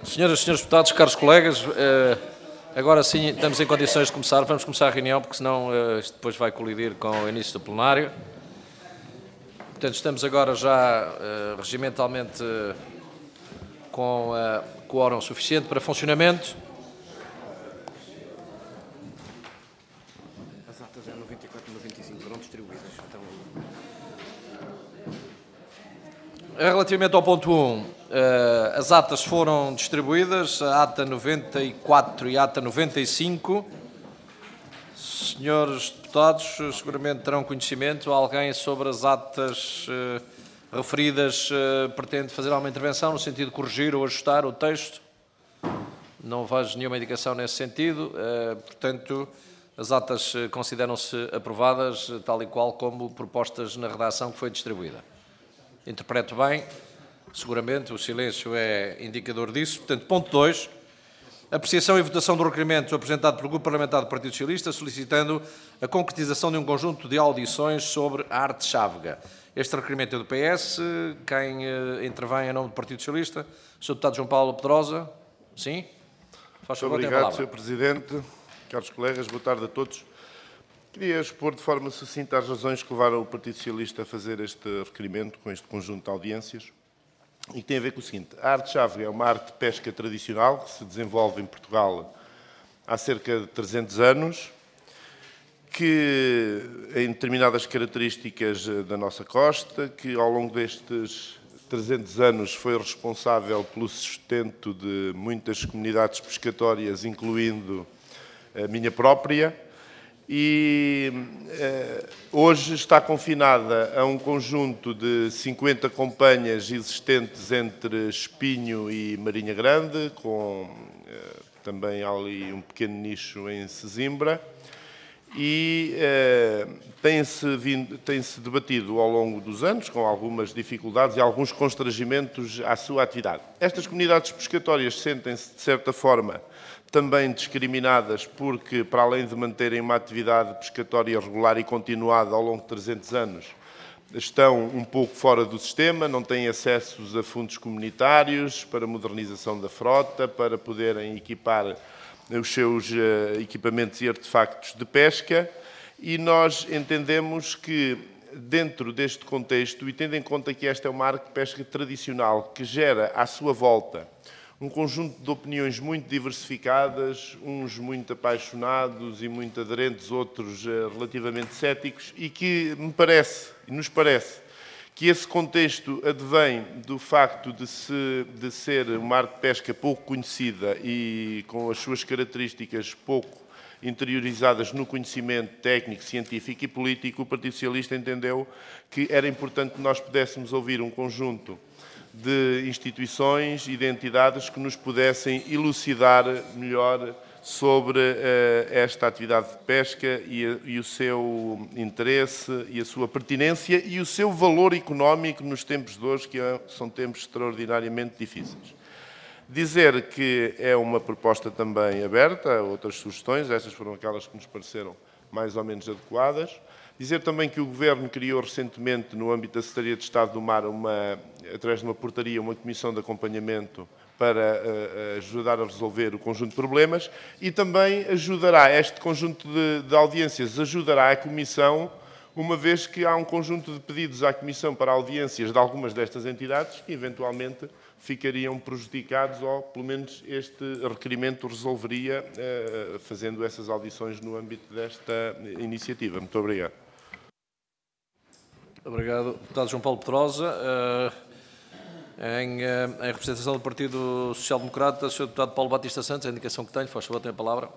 Senhoras e senhores deputados, caros colegas, agora sim estamos em condições de começar. Vamos começar a reunião, porque senão isto depois vai colidir com o início do plenário. Portanto, estamos agora já regimentalmente com quórum suficiente para funcionamento. As atas é 94 e 95 foram distribuídas. Então... Relativamente ao ponto 1, as atas foram distribuídas, a ata 94 e a ata 95. Senhores deputados, seguramente terão conhecimento. Alguém sobre as atas referidas pretende fazer alguma intervenção no sentido de corrigir ou ajustar o texto? Não vejo nenhuma indicação nesse sentido. Portanto, as atas consideram-se aprovadas tal e qual como propostas na redação que foi distribuída. Interpreto bem, seguramente, o silêncio é indicador disso. Portanto, ponto 2, apreciação e votação do requerimento apresentado pelo Grupo Parlamentar do Partido Socialista, solicitando a concretização de um conjunto de audições sobre a arte chávega. Este requerimento é do PS. Quem intervém em nome do Partido Socialista? O Sr. Deputado João Paulo Pedrosa. Sim? Faz favor, tem a palavra. Obrigado, Sr. Presidente. Caros colegas, boa tarde a todos. Queria expor de forma sucinta as razões que levaram o Partido Socialista a fazer este requerimento com este conjunto de audiências e que tem a ver com o seguinte. A arte chávega é uma arte de pesca tradicional que se desenvolve em Portugal há cerca de 300 anos, que em determinadas características da nossa costa, que ao longo destes 300 anos foi responsável pelo sustento de muitas comunidades pescatórias, incluindo a minha própria, e hoje está confinada a um conjunto de 50 companhias existentes entre Espinho e Marinha Grande, com também ali um pequeno nicho em Sesimbra, e tem-se debatido ao longo dos anos, com algumas dificuldades e alguns constrangimentos à sua atividade. Estas comunidades pescatórias sentem-se, de certa forma, também discriminadas porque, para além de manterem uma atividade pescatória regular e continuada ao longo de 300 anos, estão um pouco fora do sistema, não têm acessos a fundos comunitários para modernização da frota, para poderem equipar os seus equipamentos e artefactos de pesca, e nós entendemos que, dentro deste contexto, e tendo em conta que esta é uma arte de pesca tradicional que gera à sua volta um conjunto de opiniões muito diversificadas, uns muito apaixonados e muito aderentes, outros relativamente céticos, e que nos parece, que esse contexto advém do facto de ser uma arte de pesca pouco conhecida e com as suas características pouco interiorizadas no conhecimento técnico, científico e político. O Partido Socialista entendeu que era importante que nós pudéssemos ouvir um conjunto de instituições e de entidades que nos pudessem elucidar melhor sobre esta atividade de pesca e o seu interesse e a sua pertinência e o seu valor económico nos tempos de hoje, que são tempos extraordinariamente difíceis. Dizer que é uma proposta também aberta a outras sugestões, estas foram aquelas que nos pareceram mais ou menos adequadas. Dizer também que o Governo criou recentemente, no âmbito da Secretaria de Estado do Mar, através de uma portaria, uma comissão de acompanhamento para ajudar a resolver o conjunto de problemas, e também este conjunto de audiências ajudará a Comissão, uma vez que há um conjunto de pedidos à Comissão para audiências de algumas destas entidades que eventualmente ficariam prejudicados, ou pelo menos este requerimento resolveria fazendo essas audições no âmbito desta iniciativa. Muito obrigado. Obrigado, deputado João Paulo Pedrosa. Em representação do Partido Social Democrata, o Sr. deputado Paulo Batista Santos, a indicação que tenho, faz favor, tem a palavra.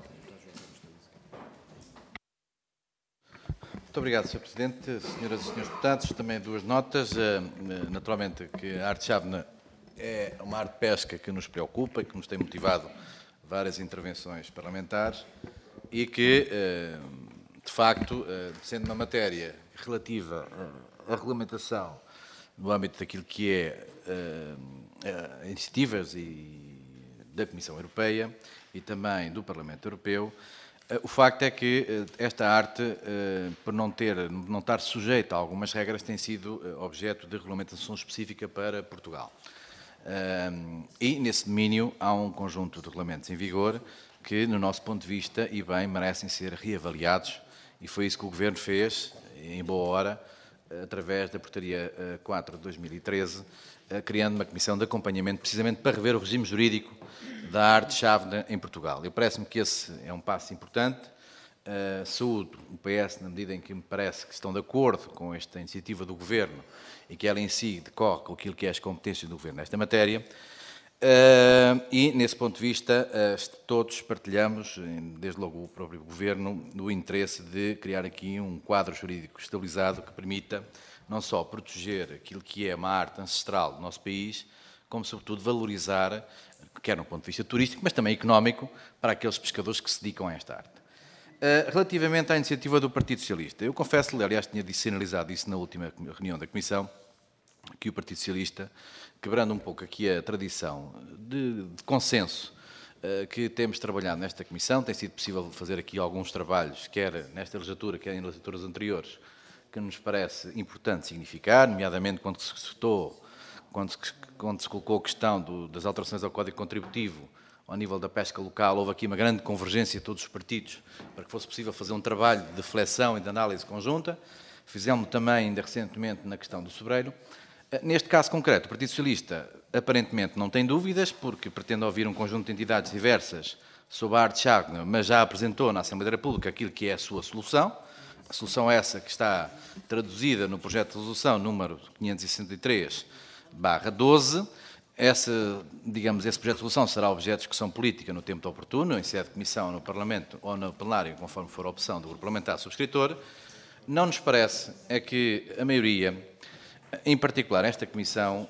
Muito obrigado, Sr. Presidente. Senhoras e senhores deputados, também duas notas. Naturalmente que a arte chávena é uma arte de pesca que nos preocupa e que nos tem motivado várias intervenções parlamentares e que, de facto, sendo uma matéria relativa à regulamentação no âmbito daquilo que é iniciativas da Comissão Europeia e também do Parlamento Europeu, o facto é que esta arte, por não estar sujeita a algumas regras, tem sido objeto de regulamentação específica para Portugal. E, nesse domínio, há um conjunto de regulamentos em vigor que, no nosso ponto de vista, e bem, merecem ser reavaliados, e foi isso que o Governo fez, em boa hora, através da Portaria 4 de 2013, criando uma comissão de acompanhamento, precisamente para rever o regime jurídico da arte-chave em Portugal. Eu parece-me que esse é um passo importante. Saúdo o PS na medida em que me parece que estão de acordo com esta iniciativa do Governo e que ela em si decorre com aquilo que é as competências do Governo nesta matéria. E, nesse ponto de vista, todos partilhamos, desde logo o próprio Governo, o interesse de criar aqui um quadro jurídico estabilizado que permita não só proteger aquilo que é uma arte ancestral do nosso país, como, sobretudo, valorizar, quer no ponto de vista turístico, mas também económico, para aqueles pescadores que se dedicam a esta arte. Relativamente à iniciativa do Partido Socialista, eu confesso-lhe, aliás, tinha sinalizado isso na última reunião da Comissão, que o Partido Socialista, quebrando um pouco aqui a tradição de consenso que temos trabalhado nesta Comissão, tem sido possível fazer aqui alguns trabalhos, quer nesta legislatura, quer em legislaturas anteriores, que nos parece importante significar, nomeadamente quando se colocou a questão das alterações ao Código Contributivo, ao nível da pesca local, houve aqui uma grande convergência de todos os partidos para que fosse possível fazer um trabalho de reflexão e de análise conjunta. Fizemos também, ainda recentemente, na questão do sobreiro. Neste caso concreto, o Partido Socialista aparentemente não tem dúvidas, porque pretende ouvir um conjunto de entidades diversas sobre a arte-chave, mas já apresentou na Assembleia da República aquilo que é a sua solução. A solução é essa que está traduzida no projeto de resolução número 563/12. Esse projeto de resolução será objeto de discussão política no tempo oportuno, em sede de comissão, no Parlamento ou no plenário, conforme for a opção do grupo parlamentar subscritor. Não nos parece é que a maioria, em particular esta comissão,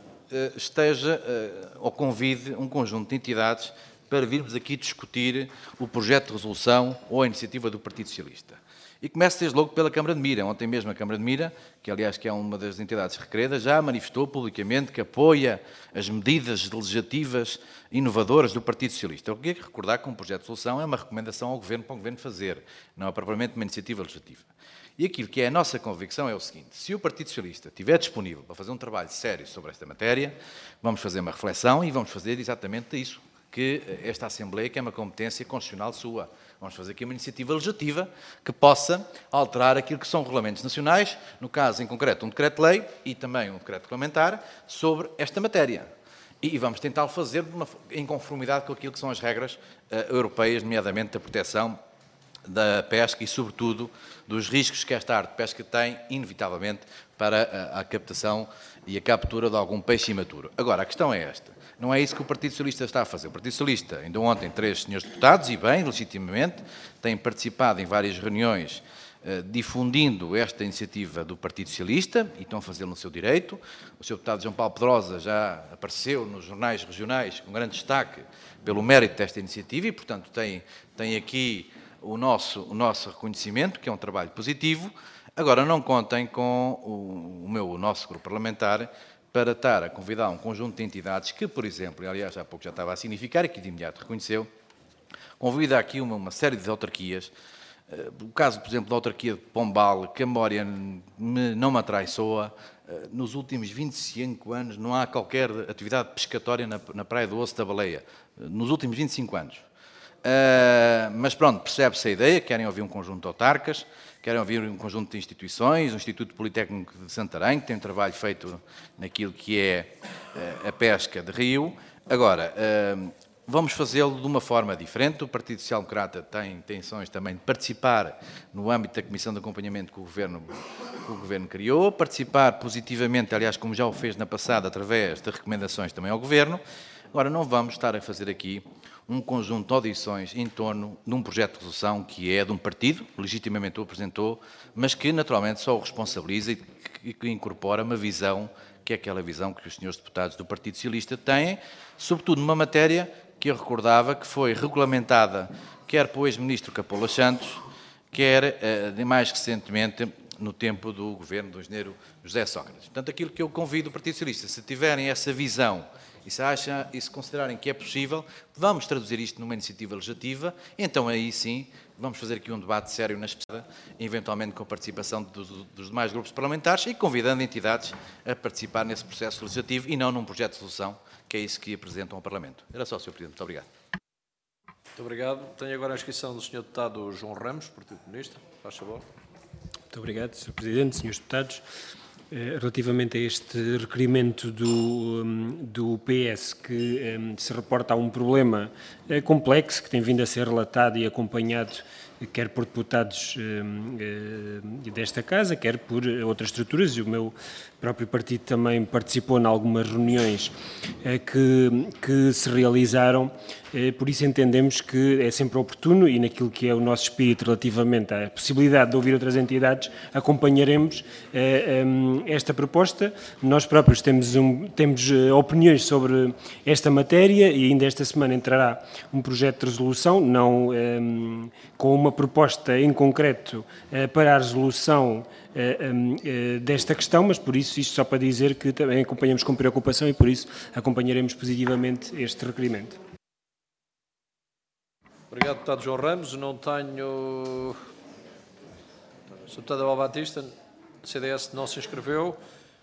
esteja ou convide um conjunto de entidades para virmos aqui discutir o projeto de resolução ou a iniciativa do Partido Socialista. E começo desde logo pela Câmara de Mira. Ontem mesmo a Câmara de Mira, que aliás que é uma das entidades requeridas, já manifestou publicamente que apoia as medidas legislativas inovadoras do Partido Socialista. Eu queria recordar que um projeto de resolução é uma recomendação ao Governo para o Governo fazer, não é propriamente uma iniciativa legislativa. E aquilo que é a nossa convicção é o seguinte: se o Partido Socialista estiver disponível para fazer um trabalho sério sobre esta matéria, vamos fazer uma reflexão e vamos fazer exatamente isso que esta Assembleia, que é uma competência constitucional sua. Vamos fazer aqui uma iniciativa legislativa que possa alterar aquilo que são regulamentos nacionais, no caso em concreto um decreto-lei e também um decreto regulamentar sobre esta matéria. E vamos tentar fazer em conformidade com aquilo que são as regras europeias, nomeadamente da proteção da pesca e, sobretudo, dos riscos que esta arte de pesca tem, inevitavelmente, para a captação e a captura de algum peixe imaturo. Agora, a questão é esta. Não é isso que o Partido Socialista está a fazer. O Partido Socialista, ainda ontem, 3 senhores deputados, e bem, legitimamente, têm participado em várias reuniões difundindo esta iniciativa do Partido Socialista, e estão a fazê-lo no seu direito. O Sr. deputado João Paulo Pedrosa já apareceu nos jornais regionais com grande destaque pelo mérito desta iniciativa e, portanto, tem aqui o nosso reconhecimento, que é um trabalho positivo. Agora, não contem com o nosso grupo parlamentar para estar a convidar um conjunto de entidades que, por exemplo, e aliás há pouco já estava a significar e que de imediato reconheceu, convida aqui uma série de autarquias. O caso, por exemplo, da autarquia de Pombal, que a memória não me atraiçoa, nos últimos 25 anos não há qualquer atividade pescatória na Praia do Osso da Baleia. Nos últimos 25 anos. Mas pronto, percebe-se a ideia, querem ouvir um conjunto de autarcas, querem ouvir um conjunto de instituições, o Instituto Politécnico de Santarém, que tem um trabalho feito naquilo que é a pesca de rio. Agora, vamos fazê-lo de uma forma diferente. O Partido Social Democrata tem intenções também de participar no âmbito da Comissão de Acompanhamento que o Governo criou, participar positivamente, aliás, como já o fez na passada, através de recomendações também ao Governo. Agora, não vamos estar a fazer aqui um conjunto de audições em torno de um projeto de resolução que é de um partido, legitimamente o apresentou, mas que naturalmente só o responsabiliza e que incorpora uma visão, que é aquela visão que os senhores deputados do Partido Socialista têm, sobretudo numa matéria que eu recordava que foi regulamentada quer pelo ex-ministro Capola Santos, quer mais recentemente no tempo do governo do engenheiro José Sócrates. Portanto, aquilo que eu convido o Partido Socialista, se tiverem essa visão E se considerarem que é possível, vamos traduzir isto numa iniciativa legislativa, então aí sim vamos fazer aqui um debate sério na especialidade, eventualmente com a participação dos demais grupos parlamentares e convidando entidades a participar nesse processo legislativo e não num projeto de resolução, que é isso que apresentam ao Parlamento. Era só, Sr. Presidente. Muito obrigado. Muito obrigado. Tenho agora a inscrição do Sr. Deputado João Ramos, Partido Comunista. Faz favor. Muito obrigado, Sr. Presidente, Srs. Deputados. Relativamente a este requerimento do PS, que se reporta a um problema complexo que tem vindo a ser relatado e acompanhado quer por deputados desta Casa, quer por outras estruturas, e o meu próprio partido também participou em algumas reuniões que se realizaram, por isso entendemos que é sempre oportuno e naquilo que é o nosso espírito relativamente à possibilidade de ouvir outras entidades, acompanharemos esta proposta. Nós próprios temos opiniões sobre esta matéria e ainda esta semana entrará um projeto de resolução, não com uma proposta em concreto para a resolução desta questão, mas por isso, isto só para dizer que também acompanhamos com preocupação e por isso acompanharemos positivamente este requerimento. Obrigado, deputado João Ramos. Não tenho... Sr. deputado Abel Batista, do CDS, não se inscreveu.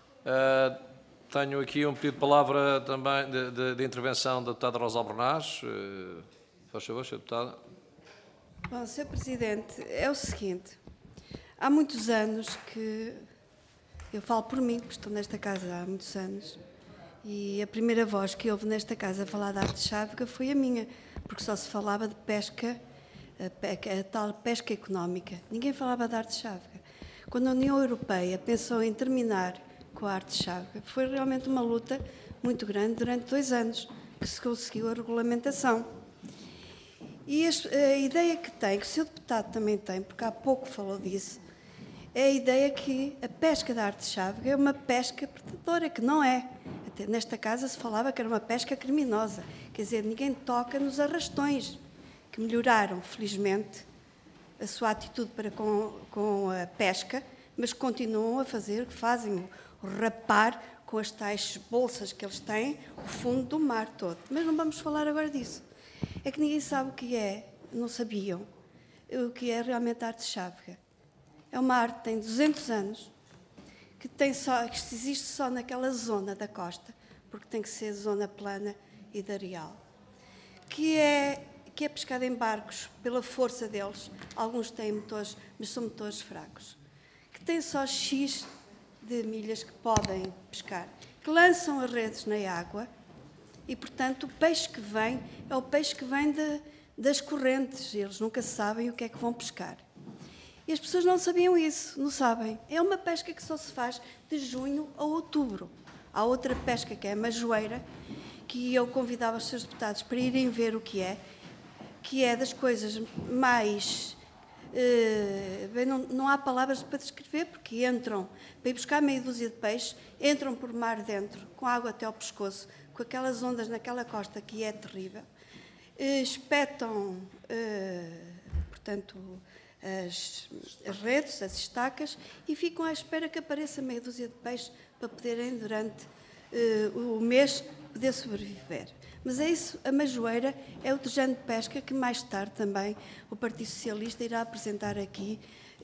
Tenho aqui um pedido de palavra também de intervenção da deputada Rosa Albernaz. Faz favor, Sr. deputado. Bom, Sr. Presidente, é o seguinte, há muitos anos que, eu falo por mim, porque estou nesta casa há muitos anos, e a primeira voz que houve nesta casa a falar de arte de chávega foi a minha, porque só se falava de pesca, a tal pesca económica. Ninguém falava de arte de chávega. Quando a União Europeia pensou em terminar com a arte de chávega, foi realmente uma luta muito grande durante 2 anos, que se conseguiu a regulamentação. E a ideia que tem, que o Sr. Deputado também tem, porque há pouco falou disso, é a ideia que a pesca da arte de chávega é uma pesca predadora, que não é. Até nesta casa se falava que era uma pesca criminosa. Quer dizer, ninguém toca nos arrastões, que melhoraram, felizmente, a sua atitude para com a pesca, mas continuam a fazer o que fazem, o rapar com as tais bolsas que eles têm, o fundo do mar todo. Mas não vamos falar agora disso. É que ninguém sabe o que é, não sabiam, o que é realmente a arte de chávega. É uma arte que tem 200 anos, que existe só naquela zona da costa, porque tem que ser zona plana e de areal, que é pescada em barcos pela força deles, alguns têm motores, mas são motores fracos, que tem só X de milhas que podem pescar, que lançam as redes na água. E, portanto, o peixe que vem é o peixe que vem das correntes. Eles nunca sabem o que é que vão pescar. E as pessoas não sabiam isso, não sabem. É uma pesca que só se faz de junho a outubro. Há outra pesca que é a majoeira, que eu convidava os seus deputados para irem ver o que é das coisas mais... bem, não há palavras para descrever, porque entram, para ir buscar meia dúzia de peixes, entram por mar dentro, com água até ao pescoço, com aquelas ondas naquela costa que é terrível, espetam, portanto, as redes, as estacas, e ficam à espera que apareça meia dúzia de peixes para poderem, durante o mês, poder sobreviver. Mas é isso, a majoeira é o tejano de pesca que mais tarde também o Partido Socialista irá apresentar aqui,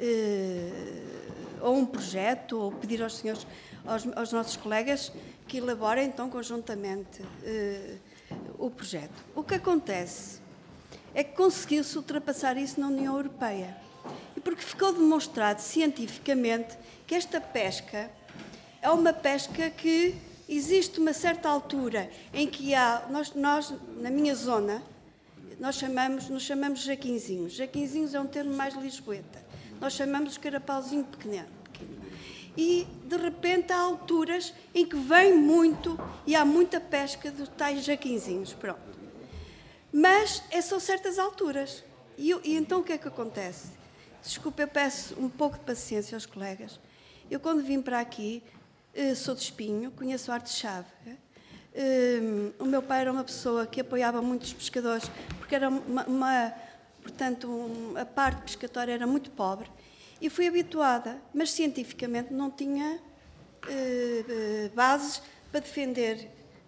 ou um projeto, ou pedir aos senhores, aos nossos colegas, que elaborem então conjuntamente o projeto. O que acontece é que conseguiu-se ultrapassar isso na União Europeia. E porque ficou demonstrado cientificamente que esta pesca é uma pesca que existe uma certa altura em que há, nós na minha zona, nos chamamos jaquinzinhos. Jaquinzinhos é um termo mais lisboeta. Nós chamamos carapauzinho pequeno. E, de repente, há alturas em que vem muito e há muita pesca dos tais jaquinzinhos, pronto. Mas são certas alturas. E então o que é que acontece? Desculpe, eu peço um pouco de paciência aos colegas. Eu, quando vim para aqui, sou de Espinho, conheço a arte de chávega. O meu pai era uma pessoa que apoiava muito os pescadores, porque era portanto, a parte pescatória era muito pobre. E fui habituada, mas cientificamente não tinha bases para defender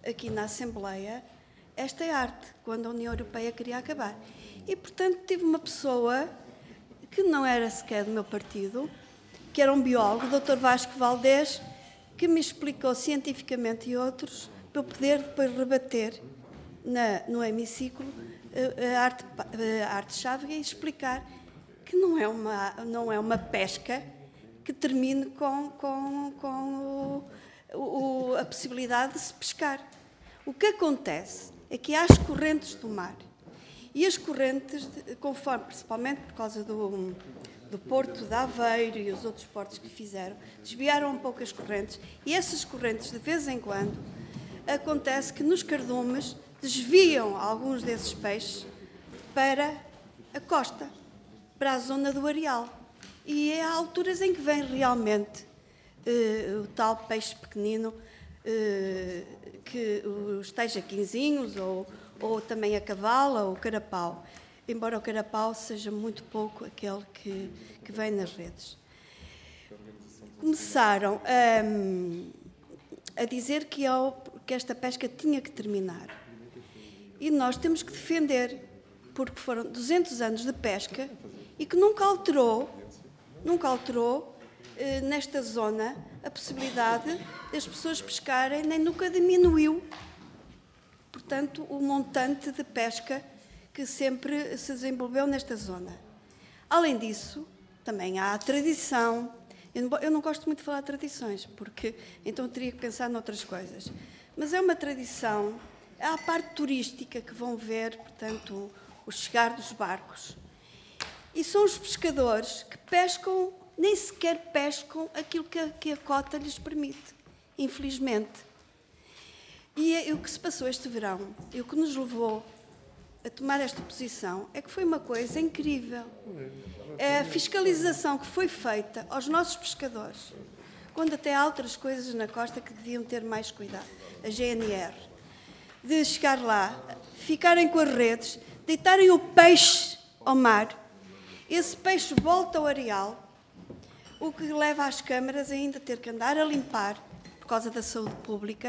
aqui na Assembleia esta arte, quando a União Europeia queria acabar. E, portanto, tive uma pessoa que não era sequer do meu partido, que era um biólogo, o Dr. Vasco Valdés, que me explicou cientificamente e outros, para eu poder depois rebater no hemiciclo a arte-chave e explicar que não é uma pesca que termine com a possibilidade de se pescar. O que acontece é que há as correntes do mar. E as correntes, conforme, principalmente por causa do Porto de Aveiro e os outros portos que fizeram, desviaram um pouco as correntes. E essas correntes, de vez em quando, acontece que nos cardumes desviam alguns desses peixes para a costa, para a zona do areal. E há alturas em que vem realmente o tal peixe pequenino, que os tais jaquinzinhos, ou também a cavala ou o carapau, embora o carapau seja muito pouco aquele que vem nas redes. Começaram a dizer que esta pesca tinha que terminar. E nós temos que defender, porque foram 200 anos de pesca e que nunca alterou nesta zona a possibilidade das pessoas pescarem, nem nunca diminuiu, portanto, o montante de pesca que sempre se desenvolveu nesta zona. Além disso, também há a tradição. Eu não gosto muito de falar de tradições, porque então teria que pensar noutras coisas. Mas é uma tradição, há a parte turística que vão ver, portanto, o chegar dos barcos. E são os pescadores que pescam, nem sequer pescam aquilo que a cota lhes permite, infelizmente. E o que se passou este verão, e o que nos levou a tomar esta posição, é que foi uma coisa incrível. É a fiscalização que foi feita aos nossos pescadores, quando até há outras coisas na costa que deviam ter mais cuidado, a GNR, de chegar lá, ficarem com as redes, deitarem o peixe ao mar, esse peixe volta ao areal, o que leva às câmaras ainda a ter que andar a limpar, por causa da saúde pública,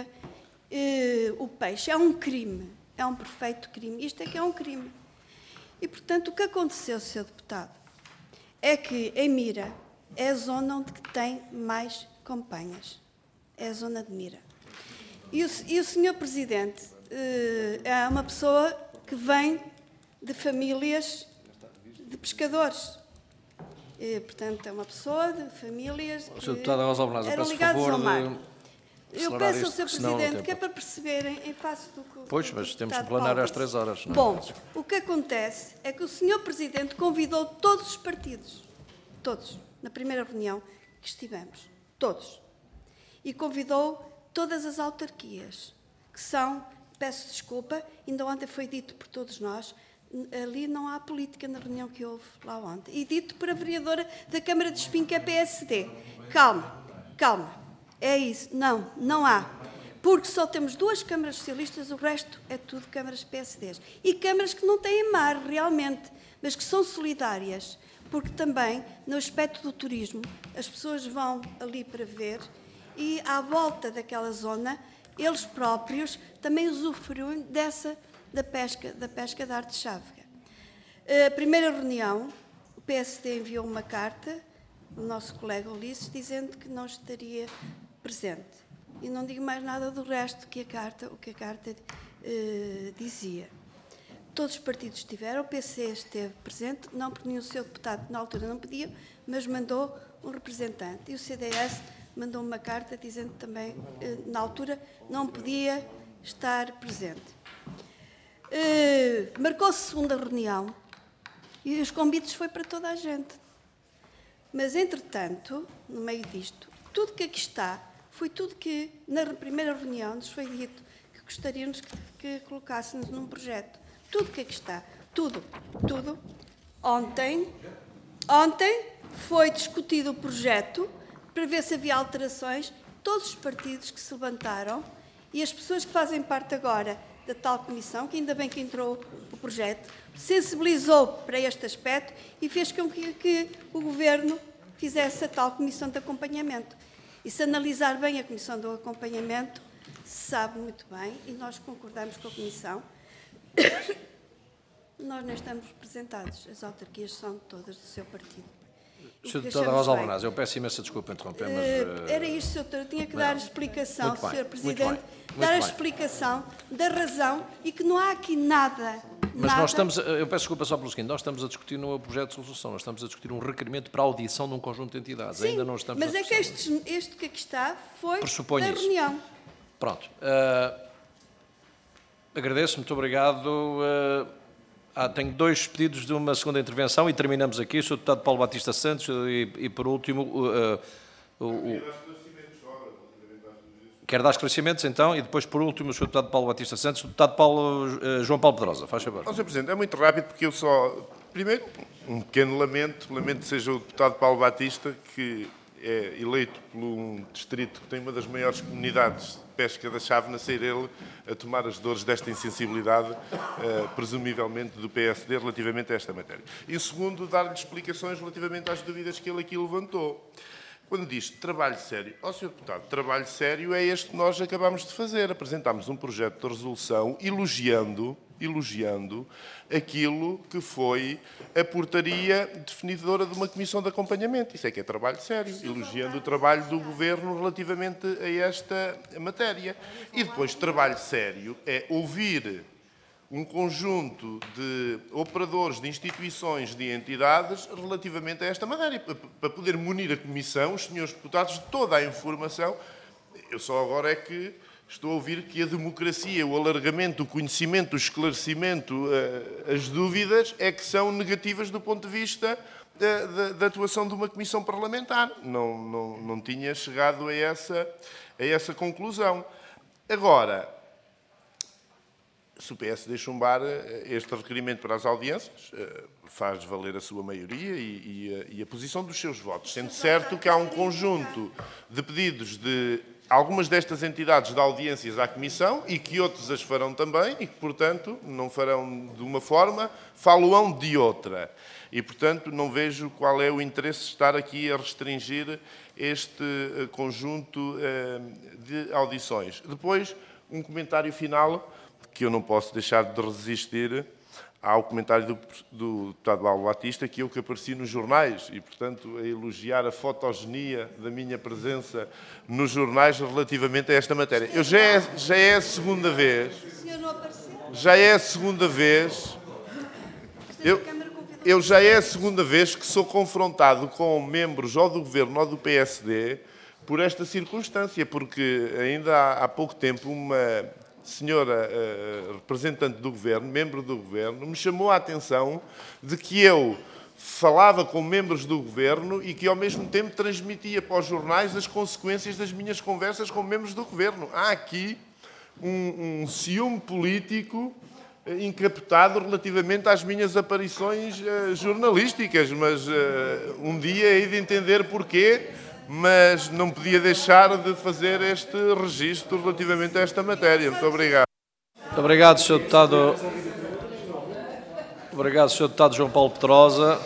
o peixe. É um crime, é um perfeito crime. Isto é que é um crime. E, portanto, o que aconteceu, Sr. Deputado, é que em Mira é a zona onde tem mais companhias. É a zona de Mira. E o Sr. Presidente é uma pessoa que vem de famílias de pescadores. Portanto, é uma pessoa de famílias Sr. Deputada Rosa Bernardes, eu eram peço ligadas favor ao mar. de Eu acelerar peço ao isto, Sr. senão o Presidente tempo- que é para perceberem em face do que Pois, o mas temos deputado que planear Paulo às 3 disse. horas, não é? Bom, o que acontece é que o Sr. Presidente convidou todos os partidos, todos, na primeira reunião que estivemos, todos, e convidou todas as autarquias, que são, peço desculpa, ainda ontem foi dito por todos nós, ali não há política na reunião que houve lá ontem, e dito por a vereadora da Câmara de Espinho, que é PSD. Calma, é isso, não há. Porque só temos 2 câmaras socialistas, o resto é tudo câmaras PSDs. E câmaras que não têm mar, realmente, mas que são solidárias, porque também, no aspecto do turismo, as pessoas vão ali para ver e, à volta daquela zona, eles próprios também usufruem da pesca da arte-chávega. A primeira reunião, o PSD enviou uma carta, o nosso colega Ulisses, dizendo que não estaria presente. E não digo mais nada do resto que o que a carta dizia. Todos os partidos estiveram, o PC esteve presente, não porque nenhum seu deputado na altura não pedia, mas mandou um representante. E o CDS mandou uma carta dizendo também, na altura, não podia estar presente. Marcou-se segunda reunião e os convites foi para toda a gente. Mas, entretanto, no meio disto, tudo que aqui está foi tudo que, na primeira reunião, nos foi dito que gostaríamos que colocássemos num projeto. Tudo que aqui está. Tudo. Ontem foi discutido o projeto para ver se havia alterações. Todos os partidos que se levantaram e as pessoas que fazem parte agora da tal comissão, que ainda bem que entrou o projeto, sensibilizou para este aspecto e fez com que o Governo fizesse a tal comissão de acompanhamento. E se analisar bem a comissão do acompanhamento, sabe muito bem, e nós concordamos com a Comissão, nós não estamos representados, as autarquias são todas do seu partido. Sr. Deputada Rosa Albernaz, eu peço imensa desculpa interromper, mas... Era isto, Sr. Doutor, eu tinha que dar a explicação, Muito bem, Sr. muito Presidente, bem, dar a muito bem. explicação da razão e que não há aqui nada. Mas nada. nós estamos, eu peço desculpa só pelo seguinte, nós estamos a discutir no projeto de resolução, nós estamos a discutir um requerimento para a audição de um conjunto de entidades. Sim, Ainda não estamos mas na é que discussão. este que aqui está foi Pressupõe da isso. reunião. Pronto. Agradeço, muito obrigado. Tenho 2 pedidos de uma segunda intervenção e terminamos aqui. O Sr. Deputado Paulo Batista Santos e por último... Quer dar esclarecimentos, então, e depois, por último, o Sr. Deputado Paulo Batista Santos, o Deputado João Paulo Pedrosa. Faz favor. Sr. Presidente, é muito rápido porque eu só... Primeiro, um pequeno lamento que seja o deputado Paulo Batista, que é eleito por um distrito que tem uma das maiores comunidades de pesca da Chávena, ser ele a tomar as dores desta insensibilidade, presumivelmente do PSD, relativamente a esta matéria. E segundo, dar-lhe explicações relativamente às dúvidas que ele aqui levantou. Quando diz trabalho sério, Sr. Deputado, trabalho sério é este que nós acabamos de fazer. Apresentámos um projeto de resolução elogiando aquilo que foi a portaria definidora de uma comissão de acompanhamento. Isso é que é trabalho sério, elogiando o trabalho do Governo relativamente a esta matéria. E depois, trabalho sério é ouvir um conjunto de operadores, de instituições, de entidades relativamente a esta matéria, para poder munir a Comissão, os senhores deputados, de toda a informação. Eu só agora é que estou a ouvir que a democracia, o alargamento, o conhecimento, o esclarecimento, as dúvidas, é que são negativas do ponto de vista da atuação de uma Comissão Parlamentar. Não tinha chegado a essa conclusão. Agora, se o PSD chumbar este requerimento para as audiências, faz valer a sua maioria e a posição dos seus votos, sendo certo que há um conjunto de pedidos de algumas destas entidades de audiências à Comissão e que outros as farão também e que, portanto, não farão de uma forma, falo-ão de outra. E, portanto, não vejo qual é o interesse de estar aqui a restringir este conjunto de audições. Depois, um comentário final, que eu não posso deixar de resistir ao comentário do deputado Paulo Batista, que eu que apareci nos jornais e, portanto, a elogiar a fotogenia da minha presença nos jornais relativamente a esta matéria. Já é a segunda vez. Já é a segunda vez. Eu já é a segunda vez que sou confrontado com membros ou do Governo ou do PSD por esta circunstância, porque ainda há pouco tempo uma senhora representante do Governo, membro do Governo, me chamou a atenção de que eu falava com membros do Governo e que, ao mesmo tempo, transmitia para os jornais as consequências das minhas conversas com membros do Governo. Há aqui um ciúme político encapotado relativamente às minhas aparições jornalísticas, mas um dia hei de entender porquê, mas não podia deixar de fazer este registro relativamente a esta matéria. Muito obrigado. Muito obrigado, Sr. Deputado. Obrigado, Sr. Deputado João Paulo Pedrosa.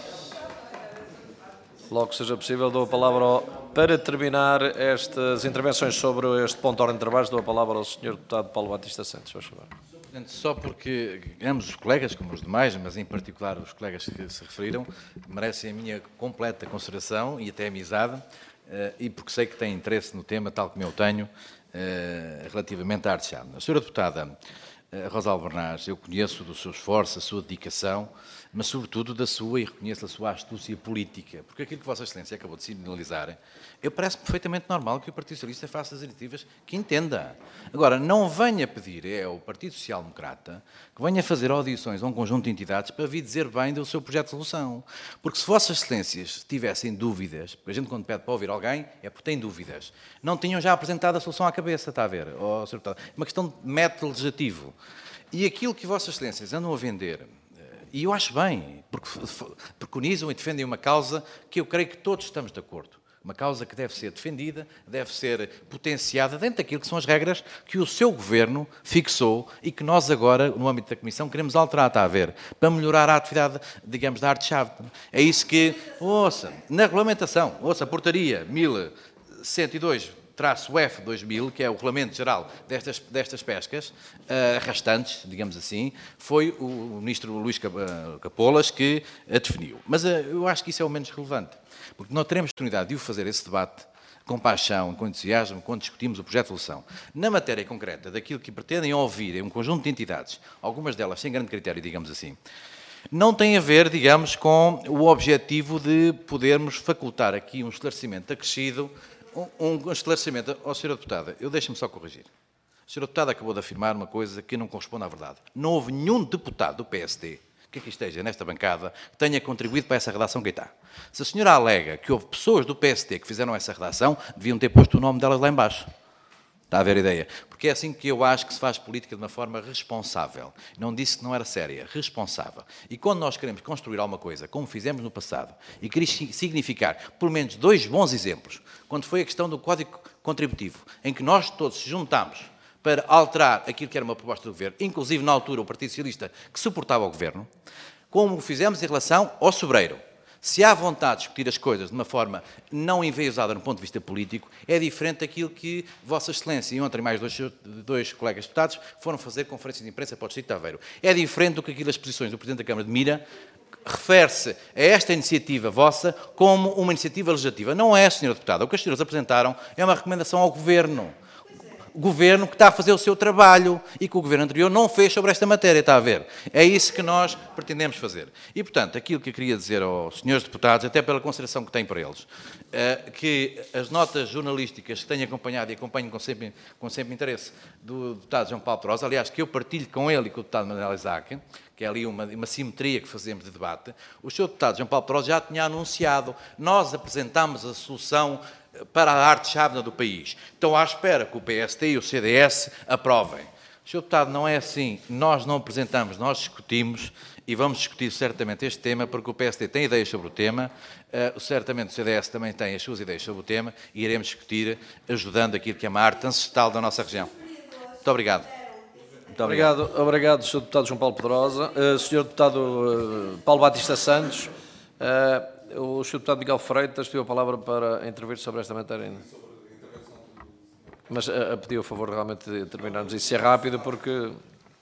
Logo que seja possível, dou a palavra para terminar estas intervenções sobre este ponto de ordem de trabalhos, dou a palavra ao Sr. Deputado Paulo Batista Santos. Por favor. Só porque ambos os colegas, como os demais, mas em particular os colegas que se referiram, merecem a minha completa consideração e até amizade, e porque sei que têm interesse no tema, tal como eu tenho, relativamente à arte chávena. A senhora deputada Rosa Albernaz, eu conheço do seu esforço, a sua dedicação, mas sobretudo da sua, e reconheço a sua astúcia política, porque aquilo que Vossa Excelência acabou de sinalizar, eu parece perfeitamente normal que o Partido Socialista faça as iniciativas que entenda. Agora, não venha pedir ao Partido Social Democrata que venha fazer audições a um conjunto de entidades para vir dizer bem do seu projeto de solução. Porque se Vossas Excelências tivessem dúvidas, porque a gente quando pede para ouvir alguém é porque tem dúvidas, não tinham já apresentado a solução à cabeça, está a ver? Oh, Sr. Deputado, é uma questão de método legislativo. E aquilo que Vossas Excelências andam a vender, e eu acho bem, porque preconizam e defendem uma causa que eu creio que todos estamos de acordo. Uma causa que deve ser defendida, deve ser potenciada dentro daquilo que são as regras que o seu Governo fixou e que nós agora, no âmbito da Comissão, queremos alterar, está a ver, para melhorar a atividade, digamos, da arte-chave. É isso que, ouça, na regulamentação, ouça, a portaria 1102, F/2000, que é o Regulamento Geral destas pescas, arrastantes, digamos assim, foi o Ministro Luís Capolas que a definiu. Mas eu acho que isso é o menos relevante, porque não teremos oportunidade de o fazer esse debate com paixão, com entusiasmo, quando discutimos o projeto de resolução. Na matéria concreta daquilo que pretendem ouvir em um conjunto de entidades, algumas delas sem grande critério, digamos assim, não tem a ver, digamos, com o objetivo de podermos facultar aqui um esclarecimento acrescido, um esclarecimento. Sra. Deputada, eu deixo-me só corrigir. A Sra. Deputada acabou de afirmar uma coisa que não corresponde à verdade. Não houve nenhum deputado do PSD que aqui esteja nesta bancada que tenha contribuído para essa redação que está. Se a senhora alega que houve pessoas do PSD que fizeram essa redação, deviam ter posto o nome delas lá embaixo. Está a ver a ideia? Porque é assim que eu acho que se faz política de uma forma responsável. Não disse que não era séria, responsável. E quando nós queremos construir alguma coisa, como fizemos no passado, e queria significar, pelo menos, 2 bons exemplos, quando foi a questão do Código Contributivo, em que nós todos se juntámos para alterar aquilo que era uma proposta do Governo, inclusive na altura o Partido Socialista que suportava o Governo, como fizemos em relação ao sobreiro. Se há vontade de discutir as coisas de uma forma não enviesada no ponto de vista político, é diferente daquilo que Vossa Excelência e ontem mais dois colegas deputados foram fazer conferência de imprensa para o Distrito de Aveiro. É diferente do que aquilo as posições do Presidente da Câmara de Mira refere-se a esta iniciativa vossa como uma iniciativa legislativa. Não é, Sra. Deputada. O que as senhoras apresentaram é uma recomendação ao Governo. O Governo que está a fazer o seu trabalho e que o Governo anterior não fez sobre esta matéria, está a ver? É isso que nós pretendemos fazer. E, portanto, aquilo que eu queria dizer aos senhores deputados, até pela consideração que têm para eles, que as notas jornalísticas que tenho acompanhado e acompanho com sempre interesse do deputado João Paulo Pedrosa, aliás, que eu partilho com ele e com o deputado Manuel Isaac, que é ali uma simetria que fazemos de debate, o senhor deputado João Paulo Pedrosa já tinha anunciado, nós apresentámos a solução para a arte-chave do país. Estão à espera que o PSD e o CDS aprovem. Sr. Deputado, não é assim. Nós não apresentamos, nós discutimos e vamos discutir certamente este tema, porque o PSD tem ideias sobre o tema, certamente o CDS também tem as suas ideias sobre o tema e iremos discutir ajudando aquilo que é uma arte ancestral da nossa região. Muito obrigado. Muito obrigado. Obrigado, Sr. Deputado João Paulo Pedrosa. Sr. Deputado Paulo Batista Santos. O Sr. Deputado Miguel Freitas pediu a palavra para intervir sobre esta matéria. Mas pediu a favor realmente de terminarmos isso. É rápido porque...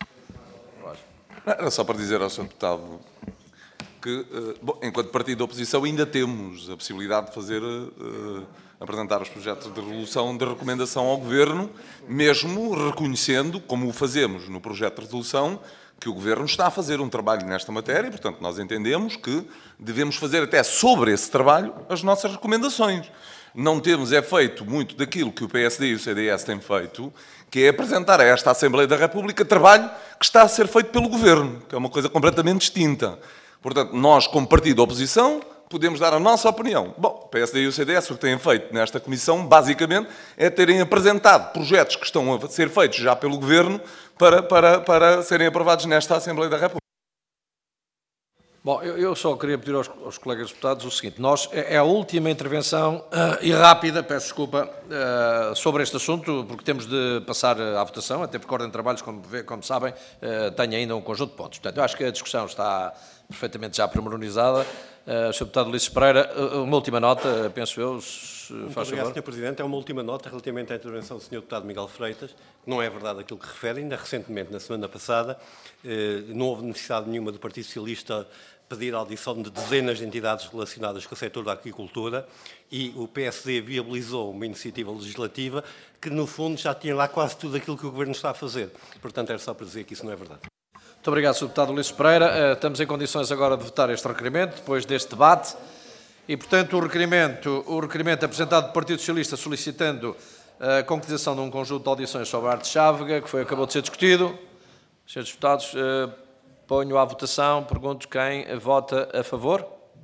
Era só para dizer ao Sr. Deputado que, bom, enquanto partido da oposição, ainda temos a possibilidade de fazer, apresentar os projetos de resolução de recomendação ao Governo, mesmo reconhecendo, como o fazemos no projeto de resolução, que o Governo está a fazer um trabalho nesta matéria e, portanto, nós entendemos que devemos fazer até sobre esse trabalho as nossas recomendações. Não temos feito muito daquilo que o PSD e o CDS têm feito, que é apresentar a esta Assembleia da República trabalho que está a ser feito pelo Governo, que é uma coisa completamente distinta. Portanto, nós, como partido da oposição, podemos dar a nossa opinião. Bom, o PSD e o CDS o que têm feito nesta comissão, basicamente, é terem apresentado projetos que estão a ser feitos já pelo Governo para serem aprovados nesta Assembleia da República. Bom, eu só queria pedir aos colegas deputados o seguinte. É a última intervenção e rápida, peço desculpa, sobre este assunto, porque temos de passar à votação, até porque a ordem de trabalhos, como sabem, tem ainda um conjunto de pontos. Portanto, eu acho que a discussão está perfeitamente já pormenorizada. Sr. Deputado Ulisses Pereira, uma última nota, penso eu, se faz favor. Sr. Presidente. É uma última nota relativamente à intervenção do Sr. Deputado Miguel Freitas. Não é verdade aquilo que refere. Ainda recentemente, na semana passada, não houve necessidade nenhuma do Partido Socialista pedir a audição de dezenas de entidades relacionadas com o setor da agricultura e o PSD viabilizou uma iniciativa legislativa que, no fundo, já tinha lá quase tudo aquilo que o Governo está a fazer. Portanto, era só para dizer que isso não é verdade. Muito obrigado, Sr. Deputado Ulisses Pereira. Estamos em condições agora de votar este requerimento, depois deste debate. E, portanto, o requerimento apresentado pelo Partido Socialista solicitando a concretização de um conjunto de audições sobre a arte-chávega, que acabou de ser discutido. Senhores deputados, ponho à votação, pergunto quem vota a favor.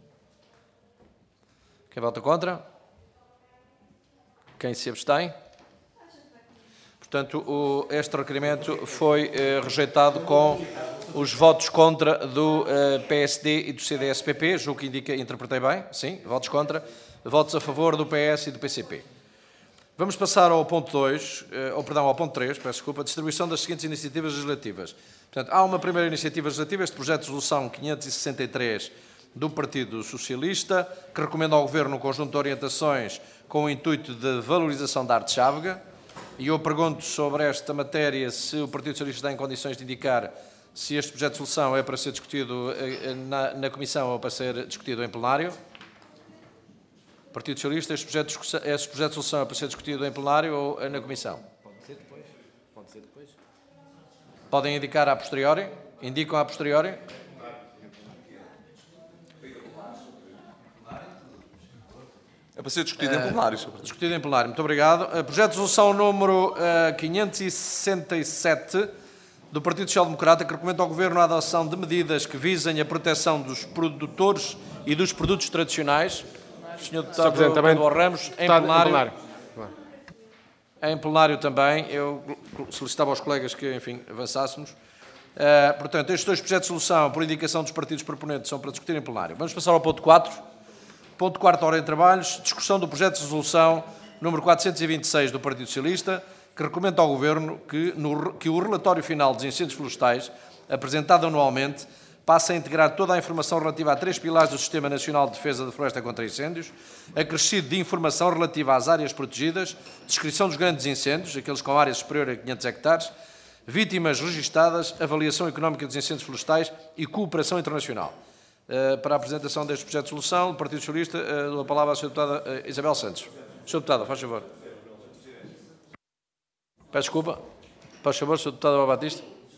Quem vota contra? Quem se abstém? Portanto, este requerimento foi rejeitado com os votos contra do PSD e do CDS-PP, julgo que interpretei bem, sim, votos contra, votos a favor do PS e do PCP. Vamos passar ao ponto 2, ao ponto 3, peço desculpa, a distribuição das seguintes iniciativas legislativas. Portanto, há uma primeira iniciativa legislativa, este projeto de resolução 563 do Partido Socialista, que recomenda ao Governo um conjunto de orientações com o intuito de valorização da arte chávega. E eu pergunto sobre esta matéria se o Partido Socialista está em condições de indicar se este projeto de solução é para ser discutido na Comissão ou para ser discutido em plenário. Partido Socialista, este projeto de solução é para ser discutido em plenário ou na Comissão? Pode ser depois. Pode ser depois. Podem indicar a posteriori? Indicam a posteriori? É para ser discutido em plenário, Sr. Presidente. Discutido em plenário. Muito obrigado. Projeto de resolução número 567 do Partido Social Democrata, que recomenda ao Governo a adoção de medidas que visem a proteção dos produtores e dos produtos tradicionais. Sr. Deputado Pedro Ramos, em plenário. Em plenário também. Eu solicitava aos colegas que, enfim, avançássemos. Portanto, estes dois projetos de solução, por indicação dos partidos proponentes, são para discutir em plenário. Vamos passar ao ponto 4. Ponto 4, ordem de trabalhos, discussão do projeto de resolução número 426 do Partido Socialista, que recomenda ao Governo que o relatório final dos incêndios florestais, apresentado anualmente, passe a integrar toda a informação relativa a 3 pilares do Sistema Nacional de Defesa da Floresta contra Incêndios, acrescido de informação relativa às áreas protegidas, descrição dos grandes incêndios, aqueles com áreas superiores a 500 hectares, vítimas registadas, avaliação económica dos incêndios florestais e cooperação internacional. Para a apresentação deste projeto de solução, o Partido Socialista, dou a palavra à Sra. Deputada Isabel Santos. Sra. Deputada, faz favor. Peço desculpa. Faz favor, Sra. Deputada Batista.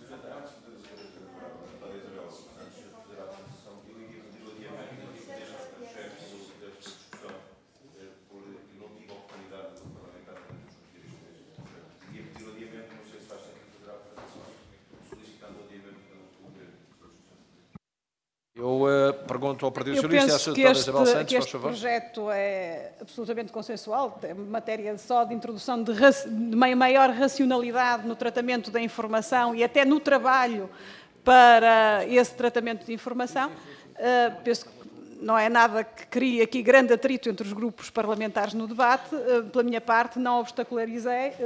Eu pergunto ao Partido Socialista e à Sra. Deputada Isabel Santos, que este projeto é absolutamente consensual, é matéria só de introdução de maior racionalidade no tratamento da informação e até no trabalho para esse tratamento de informação. Penso que não é nada que crie aqui grande atrito entre os grupos parlamentares no debate. Pela minha parte, não obstacularizarei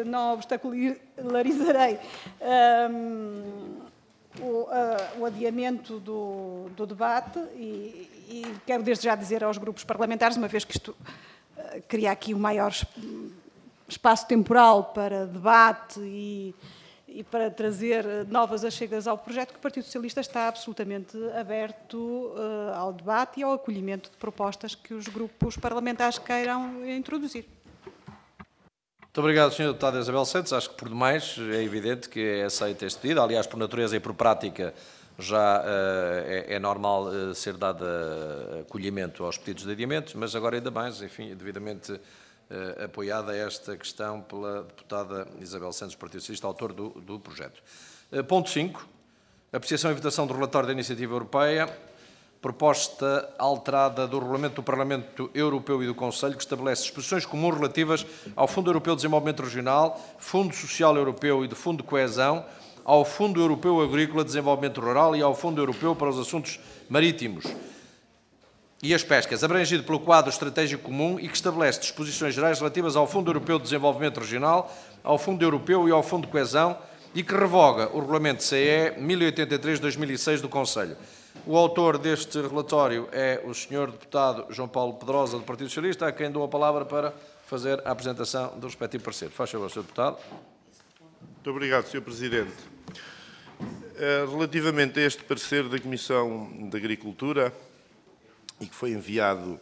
o adiamento do debate e quero desde já dizer aos grupos parlamentares, uma vez que isto cria aqui um maior espaço temporal para debate e para trazer novas achegas ao projeto, que o Partido Socialista está absolutamente aberto ao debate e ao acolhimento de propostas que os grupos parlamentares queiram introduzir. Muito obrigado, Sra. Deputada Isabel Santos. Acho que, por demais, é evidente que é aceito este pedido. Aliás, por natureza e por prática, já é normal ser dado acolhimento aos pedidos de adiamento, mas agora ainda mais, enfim, devidamente apoiada esta questão pela deputada Isabel Santos, do Partido Socialista, autor do projeto. Ponto 5. Apreciação e votação do relatório da Iniciativa Europeia. Proposta alterada do Regulamento do Parlamento Europeu e do Conselho, que estabelece disposições comuns relativas ao Fundo Europeu de Desenvolvimento Regional, Fundo Social Europeu e do Fundo de Coesão, ao Fundo Europeu Agrícola de Desenvolvimento Rural e ao Fundo Europeu para os Assuntos Marítimos e as Pescas, abrangido pelo quadro estratégico comum e que estabelece disposições gerais relativas ao Fundo Europeu de Desenvolvimento Regional, ao Fundo Europeu e ao Fundo de Coesão e que revoga o Regulamento CE 1083/2006 do Conselho. O autor deste relatório é o Sr. Deputado João Paulo Pedrosa, do Partido Socialista, a quem dou a palavra para fazer a apresentação do respectivo parecer. Faz favor, Sr. Deputado. Muito obrigado, Sr. Presidente. Relativamente a este parecer da Comissão de Agricultura, e que foi enviado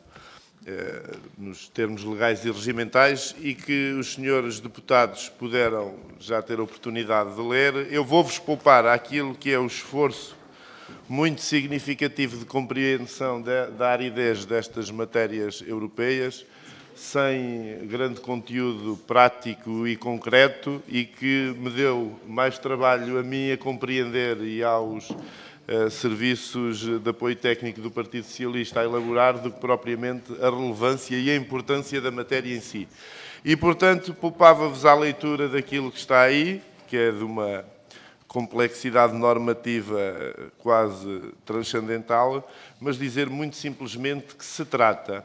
nos termos legais e regimentais e que os senhores deputados puderam já ter a oportunidade de ler, eu vou-vos poupar aquilo que é o esforço muito significativo de compreensão da aridez destas matérias europeias, sem grande conteúdo prático e concreto e que me deu mais trabalho a mim a compreender e aos serviços de apoio técnico do Partido Socialista a elaborar do que propriamente a relevância e a importância da matéria em si. E, portanto, poupava-vos à leitura daquilo que está aí, que é de uma complexidade normativa quase transcendental, mas dizer muito simplesmente que se trata,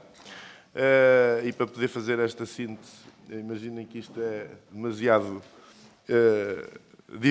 e para poder fazer esta síntese, imaginem que isto é demasiado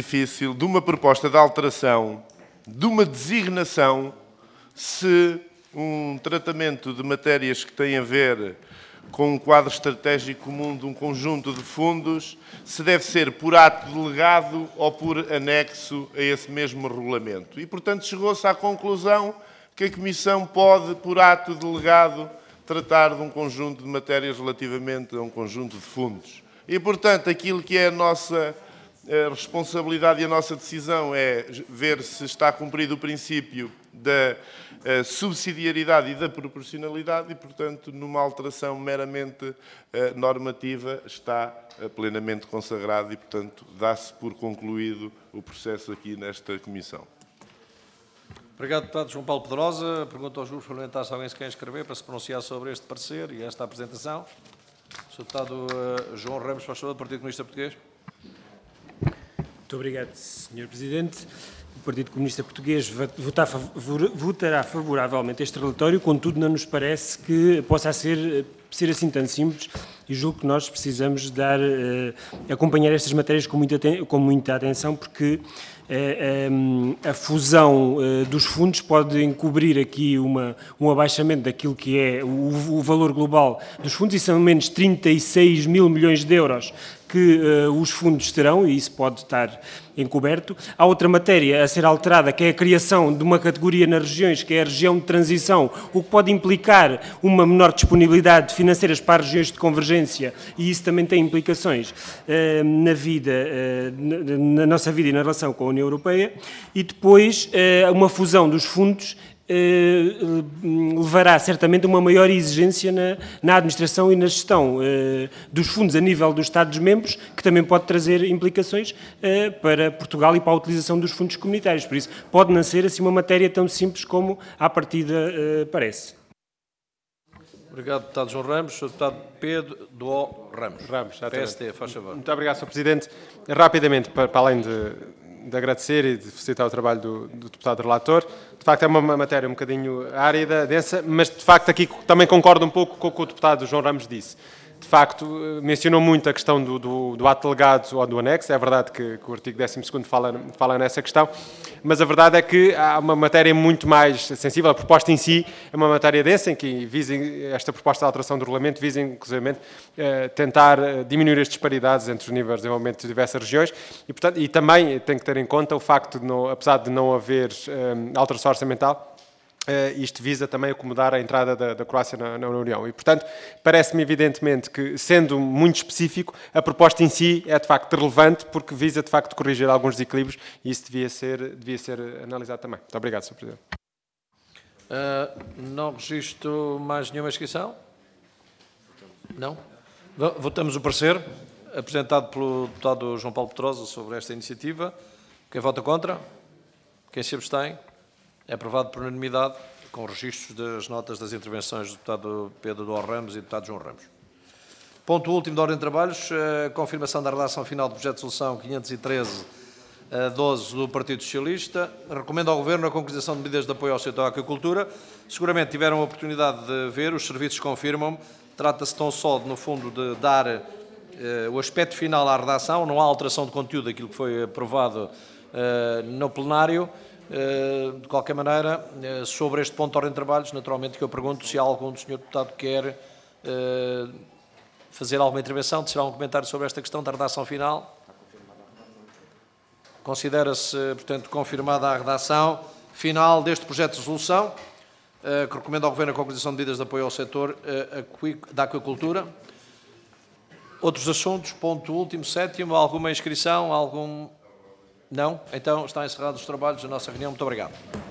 difícil, de uma proposta de alteração, de uma designação, se um tratamento de matérias que têm a ver com um quadro estratégico comum de um conjunto de fundos, se deve ser por ato delegado ou por anexo a esse mesmo regulamento. E, portanto, chegou-se à conclusão que a Comissão pode, por ato delegado, tratar de um conjunto de matérias relativamente a um conjunto de fundos. E, portanto, aquilo que é a nossa responsabilidade e a nossa decisão é ver se está cumprido o princípio da subsidiariedade e da proporcionalidade e, portanto, numa alteração meramente normativa está plenamente consagrado e, portanto, dá-se por concluído o processo aqui nesta Comissão. Obrigado, deputado João Paulo Pedrosa. Pergunto aos grupos parlamentares se alguém se quer inscrever para se pronunciar sobre este parecer e esta apresentação. O Sr. Deputado João Ramos, faz favor, do Partido Comunista Português. Muito obrigado, Sr. Presidente. O Partido Comunista Português votará favoravelmente este relatório, contudo não nos parece que possa ser assim tão simples e julgo que nós precisamos acompanhar estas matérias com muita atenção porque a fusão dos fundos pode encobrir aqui um abaixamento daquilo que é o valor global dos fundos e são menos 36 mil milhões de euros que os fundos terão, e isso pode estar encoberto. Há outra matéria a ser alterada, que é a criação de uma categoria nas regiões, que é a região de transição, o que pode implicar uma menor disponibilidade financeiras para as regiões de convergência, e isso também tem implicações na nossa vida e na relação com a União Europeia. E depois, uma fusão dos fundos levará certamente a uma maior exigência na administração e na gestão dos fundos a nível dos Estados-membros, que também pode trazer implicações para Portugal e para a utilização dos fundos comunitários. Por isso, pode não ser assim uma matéria tão simples como à partida parece. Obrigado, deputado João Ramos. Sr. deputado Pedro do Ramos. PST, faz favor. Muito obrigado, Sr. Presidente. Rapidamente, para além de agradecer e de felicitar o trabalho do deputado relator. De facto, é uma matéria um bocadinho árida, densa, mas de facto aqui também concordo um pouco com o que o deputado João Ramos disse. De facto, mencionou muito a questão do ato delegado ou do anexo. É verdade que o artigo 12º fala nessa questão, mas a verdade é que há uma matéria muito mais sensível. A proposta em si é uma matéria densa, em que esta proposta de alteração do regulamento visa, inclusive, tentar diminuir as disparidades entre os níveis de desenvolvimento de diversas regiões e também tem que ter em conta o facto de, apesar de não haver alteração orçamental, isto visa também acomodar a entrada da Croácia na União. E, portanto, parece-me evidentemente que, sendo muito específico, a proposta em si é, de facto, relevante, porque visa, de facto, corrigir alguns desequilíbrios e isso devia ser analisado também. Muito obrigado, Sr. Presidente. Não registro mais nenhuma inscrição? Não? Votamos o parecer apresentado pelo deputado João Paulo Pedrosa sobre esta iniciativa. Quem vota contra? Quem se abstém? É aprovado por unanimidade, com registros das notas das intervenções do deputado Pedro do Ramos e do deputado João Ramos. Ponto último da ordem de trabalhos, a confirmação da redação final do projeto de resolução 513-12 do Partido Socialista. Recomendo ao Governo a concretização de medidas de apoio ao setor da aquacultura. Seguramente tiveram a oportunidade de ver, os serviços confirmam. Trata-se tão só, no fundo, de dar o aspecto final à redação. Não há alteração de conteúdo daquilo que foi aprovado no plenário. De qualquer maneira, sobre este ponto de ordem de trabalhos, naturalmente que eu pergunto se algum do Sr. Deputado quer fazer alguma intervenção, tirar um comentário sobre esta questão da redação final. Considera-se, portanto, confirmada a redação final deste projeto de resolução, que recomenda ao Governo a concretização de medidas de apoio ao setor da aquacultura. Outros assuntos, ponto último, sétimo, alguma inscrição, algum... Não? Então, está encerrados os trabalhos da nossa reunião. Muito obrigado.